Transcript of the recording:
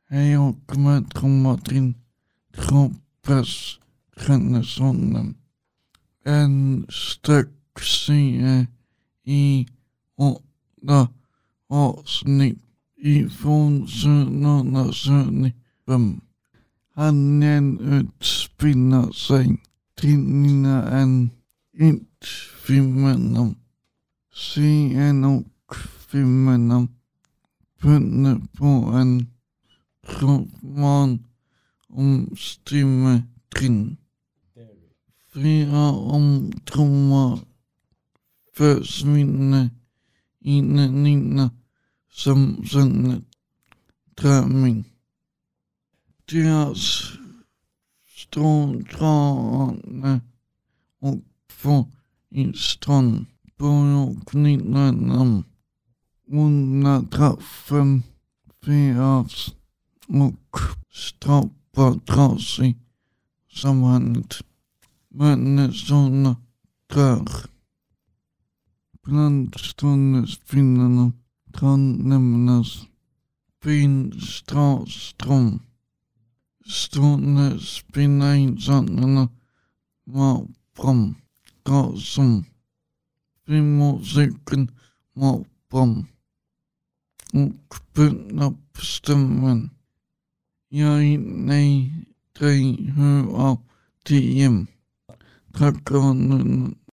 Hej och välkomna till Kroppsresonen. En sträckserie i 8 avsnitt ifrån 1975. Handlingen utspinner sig tidningarna än inte filmerna. Serien och filmerna bygger på en roman om symmetrin. Flera ungdomar försvinner in i Nina som känner träning. Deras stråldragande och få i strand börjar knyta namn. Onda traffen firas och straffar dras i sammanhanget. Människorna dör. Bland ståndsfinnarna kan nämnas Finstraström. Ståndespinnarinsandarna var fram. Gasen. Filmmusiken var fram. Och bönna på stämmen. Jag är nej, 3 av 10. Tackar